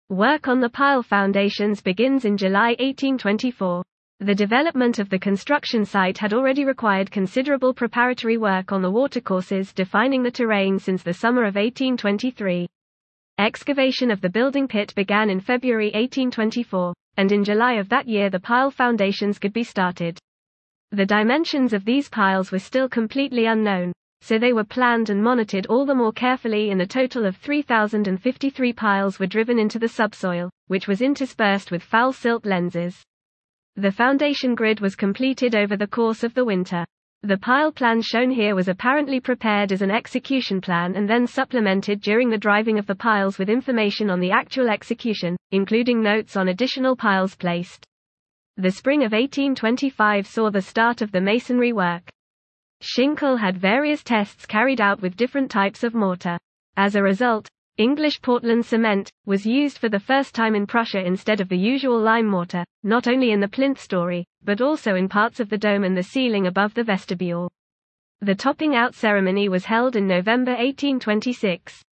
Work on the pile foundations begins in July 1824. The development of the construction site had already required considerable preparatory work on the watercourses defining the terrain since the summer of 1823. Excavation of the building pit began in February 1824, and in July of that year the pile foundations could be started. The dimensions of these piles were still completely unknown, so they were planned and monitored all the more carefully, and a total of 3,053 piles were driven into the subsoil, which was interspersed with foul silt lenses. The foundation grid was completed over the course of the winter. The pile plan shown here was apparently prepared as an execution plan and then supplemented during the driving of the piles with information on the actual execution, including notes on additional piles placed. The spring of 1825 saw the start of the masonry work. Schinkel had various tests carried out with different types of mortar. As a result, English Portland cement was used for the first time in Prussia instead of the usual lime mortar, not only in the plinth story, but also in parts of the dome and the ceiling above the vestibule. The topping out ceremony was held in November 1826.